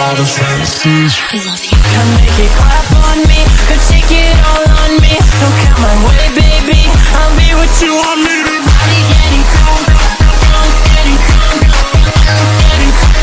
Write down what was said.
all the fantasies. I love you. Come make it clap on me, come shake it all on me. Don't count my way, baby, I'll be what you want me to. Body getting cold, getting cold, getting cold.